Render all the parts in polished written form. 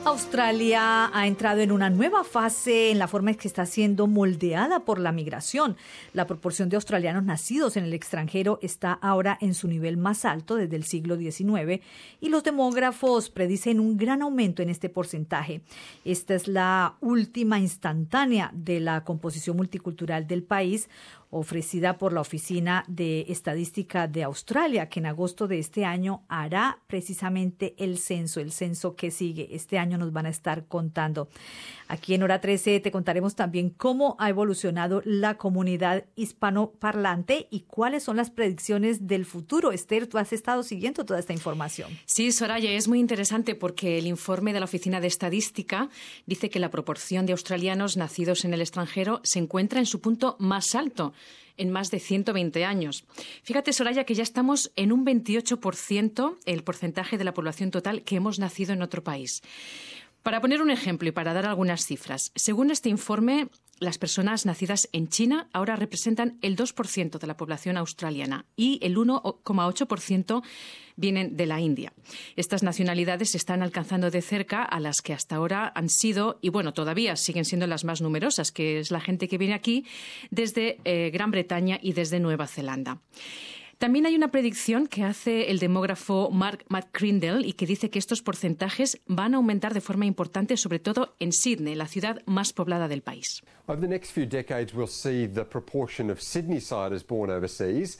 Australia ha entrado en una nueva fase en la forma en que está siendo moldeada por la migración. La proporción de australianos nacidos en el extranjero está ahora en su nivel más alto desde el siglo XIX y los demógrafos predicen un gran aumento en este porcentaje. Esta es la última instantánea de la composición multicultural del país, ofrecida por la Oficina de Estadística de Australia, que en agosto de este año hará precisamente el censo que sigue. Este año nos van a estar contando. Aquí en Hora 13 te contaremos también cómo ha evolucionado la comunidad hispanoparlante y cuáles son las predicciones del futuro. Esther, tú has estado siguiendo toda esta información. Sí, Soraya, es muy interesante porque el informe de la Oficina de Estadística dice que la proporción de australianos nacidos en el extranjero se encuentra en su punto más alto en más de 120 años. Fíjate, Soraya, que ya estamos en un 28%, el porcentaje de la población total que hemos nacido en otro país. Para poner un ejemplo y para dar algunas cifras, según este informe, las personas nacidas en China ahora representan el 2% de la población australiana y el 1,8% vienen de la India. Estas nacionalidades están alcanzando de cerca a las que hasta ahora han sido, y bueno, todavía siguen siendo las más numerosas, que es la gente que viene aquí desde Gran Bretaña y desde Nueva Zelanda. También hay una predicción que hace el demógrafo Matt Crindle y que dice que estos porcentajes van a aumentar de forma importante, sobre todo en Sydney, la ciudad más poblada del país. Over the next few decades, we'll see the proportion of Sydneysiders born overseas.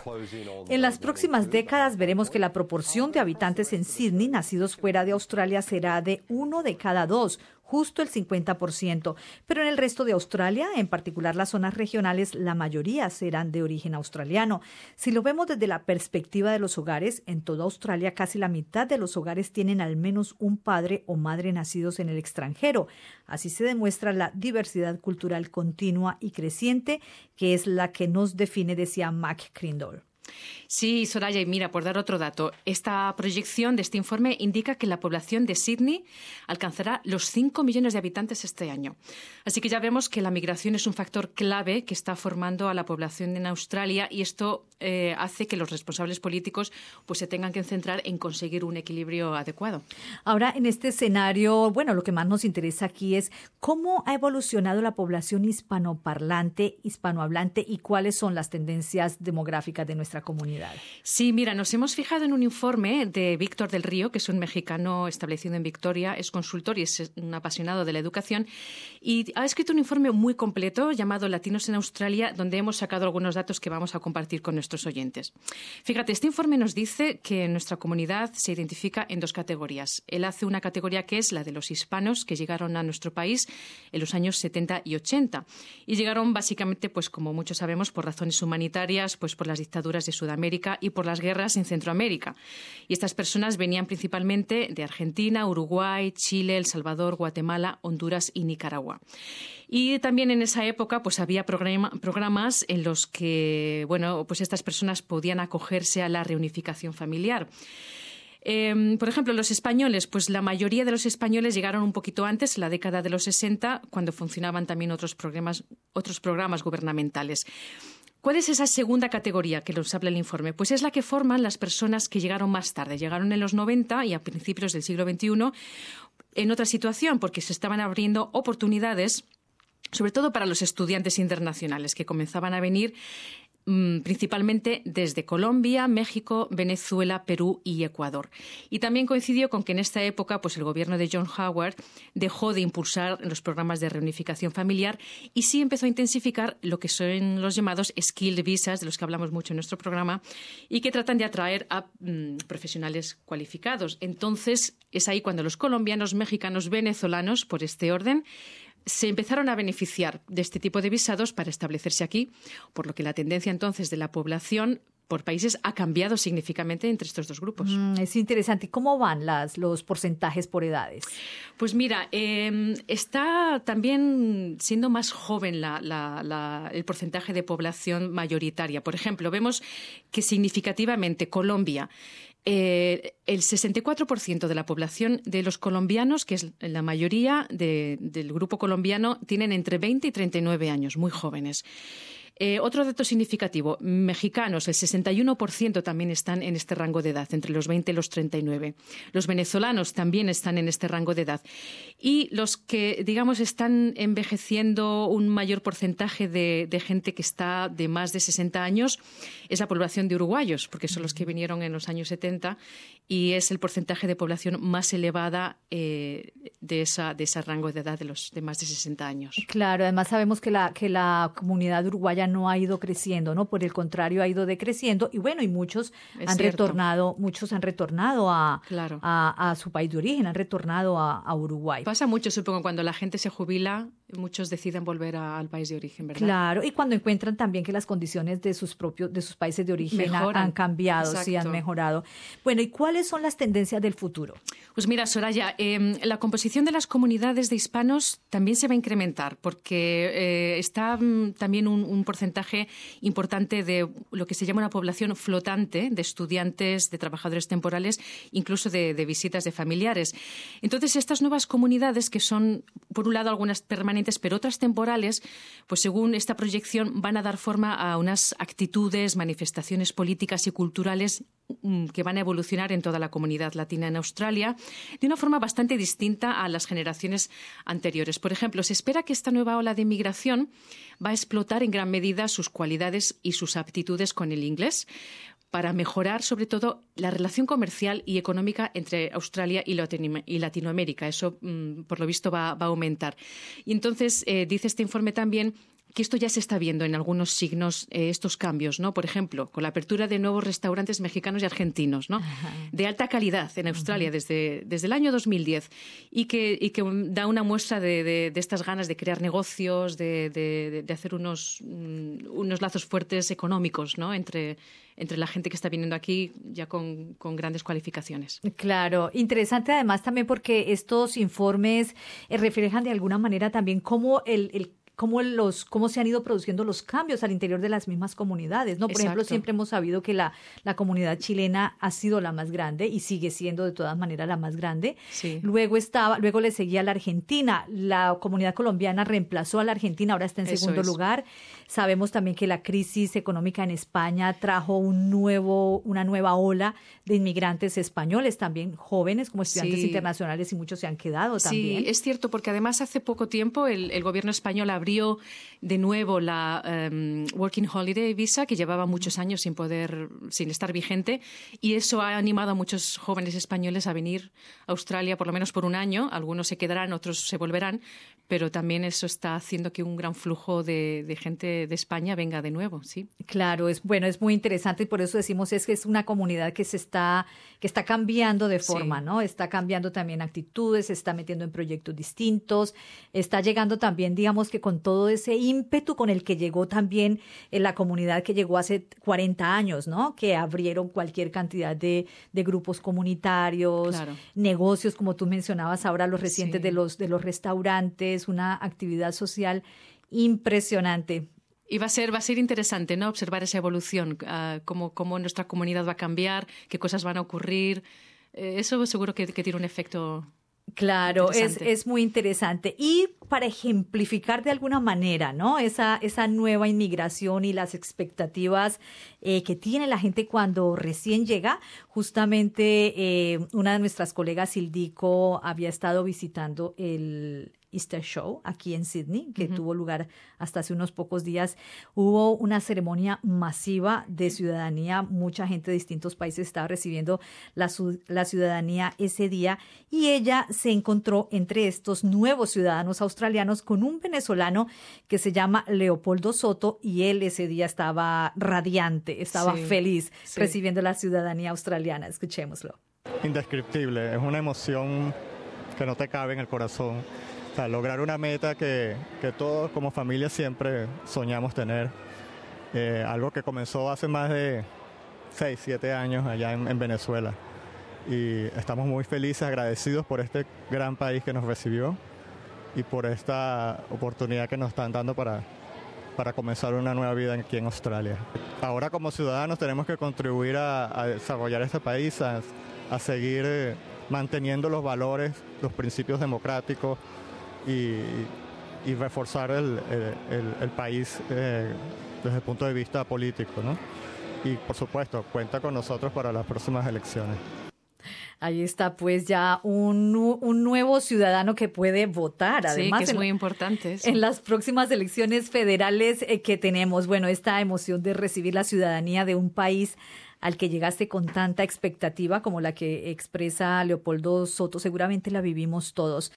En las próximas décadas veremos que la proporción de habitantes en Sydney nacidos fuera de Australia será de 1 de cada 2, justo el 50%. Pero en el resto de Australia, en particular las zonas regionales, la mayoría serán de origen australiano. Si lo vemos desde la perspectiva de los hogares, en toda Australia casi la mitad de los hogares tienen al menos un padre o madre nacidos en el extranjero. Así se demuestra la diversidad cultural continua y creciente, que es la que nos define, decía Matt Crindle. Sí, Soraya, y mira, por dar otro dato, esta proyección de este informe indica que la población de Sydney alcanzará los 5 millones de habitantes este año. Así que ya vemos que la migración es un factor clave que está formando a la población en Australia y esto hace que los responsables políticos pues se tengan que centrar en conseguir un equilibrio adecuado. Ahora, en este escenario, bueno, lo que más nos interesa aquí es cómo ha evolucionado la población hispanoparlante, hispanohablante y cuáles son las tendencias demográficas de nuestra comunidad. Sí, mira, nos hemos fijado en un informe de Víctor del Río, que es un mexicano establecido en Victoria, es consultor y es un apasionado de la educación, y ha escrito un informe muy completo llamado Latinos en Australia, donde hemos sacado algunos datos que vamos a compartir con nuestros oyentes. Fíjate, este informe nos dice que nuestra comunidad se identifica en dos categorías. Él hace una categoría que es la de los hispanos que llegaron a nuestro país en los años 70 y 80, y llegaron básicamente, pues como muchos sabemos, por razones humanitarias, pues por las dictaduras de Sudamérica y por las guerras en Centroamérica. Y estas personas venían principalmente de Argentina, Uruguay, Chile, El Salvador, Guatemala, Honduras y Nicaragua. Y también en esa época pues había programas en los que bueno, pues estas personas podían acogerse a la reunificación familiar. Por ejemplo, los españoles, pues la mayoría de los españoles llegaron un poquito antes, en la década de los 60, cuando funcionaban también otros programas gubernamentales. ¿Cuál es esa segunda categoría que nos habla el informe? Pues es la que forman las personas que llegaron más tarde. Llegaron en los 90 y a principios del siglo XXI en otra situación, porque se estaban abriendo oportunidades, sobre todo para los estudiantes internacionales que comenzaban a venir principalmente desde Colombia, México, Venezuela, Perú y Ecuador. Y también coincidió con que en esta época pues el gobierno de John Howard dejó de impulsar los programas de reunificación familiar y sí empezó a intensificar lo que son los llamados skilled visas, de los que hablamos mucho en nuestro programa, y que tratan de atraer a profesionales cualificados. Entonces, es ahí cuando los colombianos, mexicanos, venezolanos, por este orden, se empezaron a beneficiar de este tipo de visados para establecerse aquí, por lo que la tendencia entonces de la población por países ha cambiado significativamente entre estos dos grupos. Es interesante. ¿Cómo van los porcentajes por edades? Pues mira, está también siendo más joven el porcentaje de población mayoritaria. Por ejemplo, vemos que significativamente Colombia, el 64% de la población de los colombianos, que es la mayoría del grupo colombiano, tienen entre 20 y 39 años, muy jóvenes. Otro dato significativo, mexicanos, el 61% también están en este rango de edad, entre los 20 y los 39. Los venezolanos también están en este rango de edad. Y los que, digamos, están envejeciendo un mayor porcentaje de gente que está de más de 60 años es la población de uruguayos, porque son los que vinieron en los años 70 y es el porcentaje de población más elevada de ese rango de edad de más de 60 años. Claro, además sabemos que la comunidad uruguaya no ha ido creciendo, ¿no? Por el contrario, ha ido decreciendo y bueno, y muchos han retornado a su país de origen, han retornado a Uruguay. Pasa mucho, supongo, cuando la gente se jubila, muchos deciden volver al país de origen, ¿verdad? Claro, y cuando encuentran también que las condiciones de sus países de origen han cambiado, sí, han mejorado. Bueno, ¿y cuáles son las tendencias del futuro? Pues mira, Soraya, la composición de las comunidades de hispanos también se va a incrementar porque está también un porcentaje importante de lo que se llama una población flotante de estudiantes, de trabajadores temporales, incluso de visitas de familiares. Entonces, estas nuevas comunidades, que son, por un lado, algunas permanentes, pero otras temporales, pues según esta proyección van a dar forma a unas actitudes, manifestaciones políticas y culturales que van a evolucionar en toda la comunidad latina en Australia de una forma bastante distinta a las generaciones anteriores. Por ejemplo, se espera que esta nueva ola de inmigración va a explotar en gran medida sus cualidades y sus aptitudes con el inglés para mejorar, sobre todo, la relación comercial y económica entre Australia y Latinoamérica. Eso, por lo visto, va a aumentar. Y entonces, dice este informe también que esto ya se está viendo en algunos signos, estos cambios, ¿no? Por ejemplo, con la apertura de nuevos restaurantes mexicanos y argentinos, ¿no? De alta calidad en Australia desde el año 2010 y que da una muestra de estas ganas de crear negocios, de hacer unos lazos fuertes económicos, ¿no? Entre la gente que está viniendo aquí ya con grandes cualificaciones. Claro, interesante además también porque estos informes reflejan de alguna manera también cómo cómo se han ido produciendo los cambios al interior de las mismas comunidades, ¿no? Por ejemplo, siempre hemos sabido que la comunidad chilena ha sido la más grande y sigue siendo de todas maneras la más grande. Sí. Luego le seguía la Argentina. La comunidad colombiana reemplazó a la Argentina, ahora está en segundo lugar. Sabemos también que la crisis económica en España trajo una nueva ola de inmigrantes españoles, también jóvenes como estudiantes internacionales, y muchos se han quedado también. Sí, es cierto, porque además hace poco tiempo el gobierno español abrió de nuevo la Working Holiday Visa, que llevaba muchos años sin estar vigente, y eso ha animado a muchos jóvenes españoles a venir a Australia por lo menos por un año. Algunos se quedarán, otros se volverán, pero también eso está haciendo que un gran flujo de gente de España venga de nuevo, sí. Claro, es muy interesante y por eso decimos que es una comunidad que está cambiando de forma, ¿no? Está cambiando también actitudes, se está metiendo en proyectos distintos, está llegando también, digamos que con todo ese ímpetu con el que llegó también la comunidad que llegó hace 40 años, ¿no? Que abrieron cualquier cantidad de grupos comunitarios, negocios, como tú mencionabas ahora, los recientes de los restaurantes, una actividad social impresionante. Y va a ser interesante, ¿no? Observar esa evolución, cómo nuestra comunidad va a cambiar, qué cosas van a ocurrir. Eso seguro que tiene un efecto. Claro, es muy interesante. Y para ejemplificar de alguna manera, ¿no? Esa nueva inmigración y las expectativas que tiene la gente cuando recién llega, justamente una de nuestras colegas, Sildico, había estado visitando el Easter Show aquí en Sydney, que tuvo lugar hasta hace unos pocos días. Hubo una ceremonia masiva de ciudadanía. Mucha gente de distintos países estaba recibiendo la ciudadanía ese día y ella se encontró entre estos nuevos ciudadanos australianos con un venezolano que se llama Leopoldo Soto y él ese día estaba radiante, estaba feliz recibiendo la ciudadanía australiana. Escuchémoslo. Indescriptible, es una emoción que no te cabe en el corazón. O sea, lograr una meta que todos como familia siempre soñamos tener. Algo que comenzó hace más de 6, 7 años allá en Venezuela. Y estamos muy felices, agradecidos por este gran país que nos recibió y por esta oportunidad que nos están dando para comenzar una nueva vida aquí en Australia. Ahora como ciudadanos tenemos que contribuir a desarrollar este país, a seguir manteniendo los valores, los principios democráticos y reforzar el país desde el punto de vista político, ¿no? Y por supuesto, cuenta con nosotros para las próximas elecciones. Ahí está pues ya un nuevo ciudadano que puede votar, además. Sí, que es muy importante eso. En las próximas elecciones federales que tenemos. Bueno, esta emoción de recibir la ciudadanía de un país al que llegaste con tanta expectativa como la que expresa Leopoldo Soto, seguramente la vivimos todos.